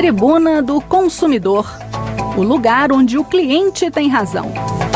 Tribuna do Consumidor, o lugar onde o cliente tem razão.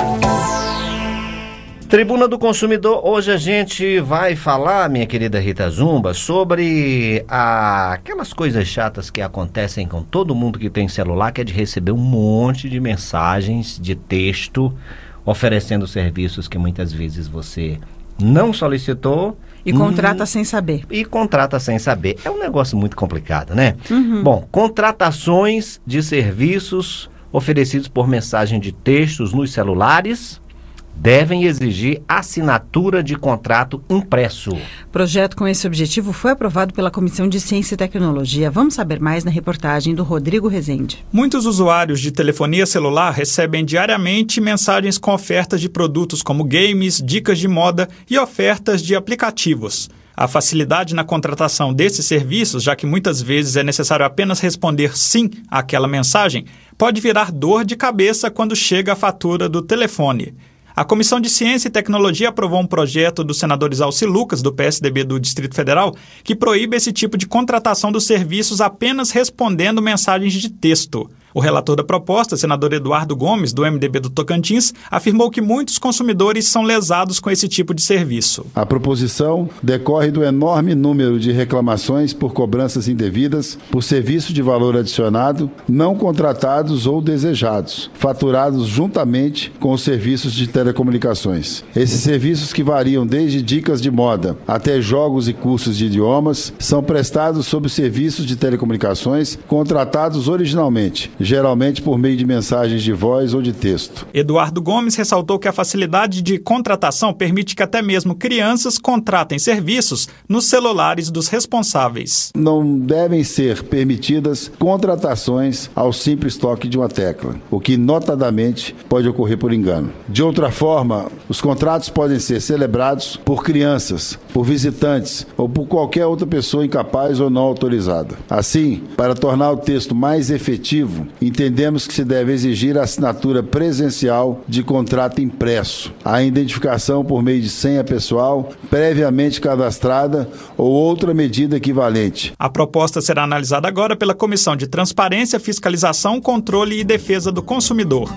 Tribuna do Consumidor, hoje a gente vai falar, minha querida Rita Zumba, sobre aquelas coisas chatas que acontecem com todo mundo que tem celular, que é de receber um monte de mensagens de texto oferecendo serviços que muitas vezes você não solicitou. E contrata sem saber. E contrata sem saber. É um negócio muito complicado, né? Bom, contratações de serviços oferecidos por mensagem de textos nos celulares devem exigir assinatura de contrato impresso. Projeto com esse objetivo foi aprovado pela Comissão de Ciência e Tecnologia. Vamos saber mais na reportagem do Rodrigo Rezende. Muitos usuários de telefonia celular recebem diariamente mensagens com ofertas de produtos como games, dicas de moda e ofertas de aplicativos. A facilidade na contratação desses serviços, já que muitas vezes é necessário apenas responder sim àquela mensagem, pode virar dor de cabeça quando chega a fatura do telefone. A Comissão de Ciência e Tecnologia aprovou um projeto do senador Isalci Lucas, do PSDB do Distrito Federal, que proíbe esse tipo de contratação dos serviços apenas respondendo mensagens de texto. O relator da proposta, senador Eduardo Gomes, do MDB do Tocantins, afirmou que muitos consumidores são lesados com esse tipo de serviço. A proposição decorre do enorme número de reclamações por cobranças indevidas, por serviço de valor adicionado, não contratados ou desejados, faturados juntamente com os serviços de telecomunicações. Esses serviços, que variam desde dicas de moda até jogos e cursos de idiomas, são prestados sob serviços de telecomunicações contratados originalmente, geralmente por meio de mensagens de voz ou de texto. Eduardo Gomes ressaltou que a facilidade de contratação permite que até mesmo crianças contratem serviços nos celulares dos responsáveis. Não devem ser permitidas contratações ao simples toque de uma tecla, o que notadamente pode ocorrer por engano. De outra forma, os contratos podem ser celebrados por crianças, por visitantes ou por qualquer outra pessoa incapaz ou não autorizada. Assim, para tornar o texto mais efetivo, entendemos que se deve exigir a assinatura presencial de contrato impresso, a identificação por meio de senha pessoal previamente cadastrada ou outra medida equivalente. A proposta será analisada agora pela Comissão de Transparência, Fiscalização, Controle e Defesa do Consumidor.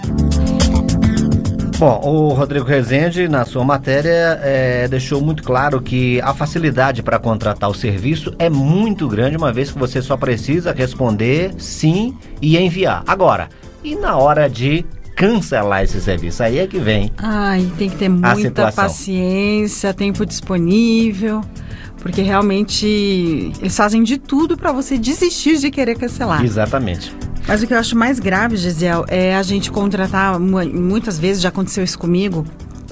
Bom, o Rodrigo Rezende, na sua matéria, deixou muito claro que a facilidade para contratar o serviço é muito grande, uma vez que você só precisa responder sim e enviar. Agora, e na hora de cancelar esse serviço? Aí é que vem tem que ter muita paciência, tempo disponível, porque realmente eles fazem de tudo para você desistir de querer cancelar. Exatamente. Mas o que eu acho mais grave, Gisele, é a gente contratar, muitas vezes já aconteceu isso comigo,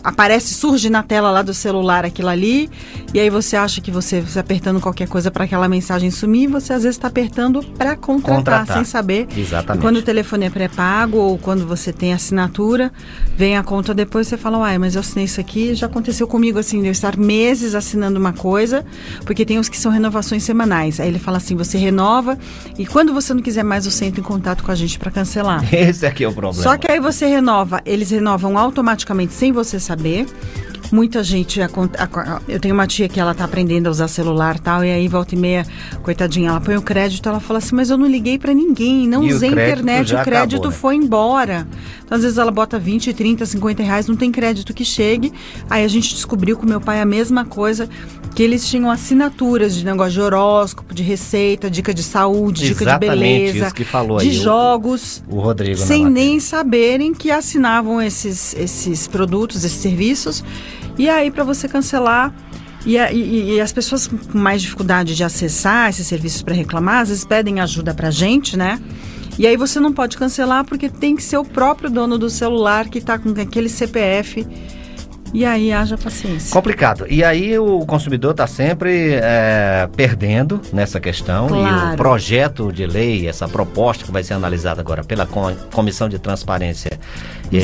surge na tela lá do celular aquilo ali, e aí você acha que você apertando qualquer coisa para aquela mensagem sumir, você às vezes está apertando para contratar, sem saber. Exatamente. E quando o telefone é pré-pago ou quando você tem assinatura, vem a conta depois, você fala, mas eu assinei isso aqui, já aconteceu comigo assim, de eu estar meses assinando uma coisa, porque tem uns que são renovações semanais. Aí ele fala assim, você renova e quando você não quiser mais, você entra em contato com a gente para cancelar. Esse aqui é o problema. Só que aí você renova, eles renovam automaticamente sem você saber. Muita gente, eu tenho uma tia que ela tá aprendendo a usar celular e tal, e aí volta e meia, coitadinha, ela põe o crédito, ela fala assim, mas eu não liguei pra ninguém, não usei internet, o crédito acabou, né? Foi embora. Então às vezes ela bota 20, 30, 50 reais, não tem crédito que chegue. Aí a gente descobriu com meu pai a mesma coisa, que eles tinham assinaturas de negócio de horóscopo, de receita, dica de saúde, dica de beleza, isso que falou de aí, jogos, o Rodrigo, sem nem saberem que assinavam esses produtos, esses serviços. E aí, para você cancelar, e as pessoas com mais dificuldade de acessar esses serviços para reclamar, às vezes pedem ajuda para a gente, né? E aí você não pode cancelar porque tem que ser o próprio dono do celular que está com aquele CPF. E aí haja paciência. Complicado. E aí o consumidor está sempre perdendo nessa questão. Claro. E o projeto de lei, essa proposta que vai ser analisada agora pela Comissão de Transparência e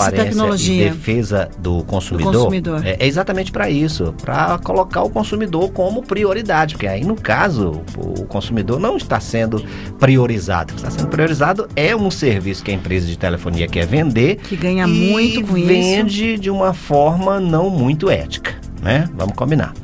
Defesa do Consumidor, é exatamente para isso, para colocar o consumidor como prioridade, porque aí no caso o consumidor não está sendo priorizado. O que está sendo priorizado é um serviço que a empresa de telefonia quer vender, que ganha muito com isso, vende de uma forma não muito ética, né? Vamos combinar.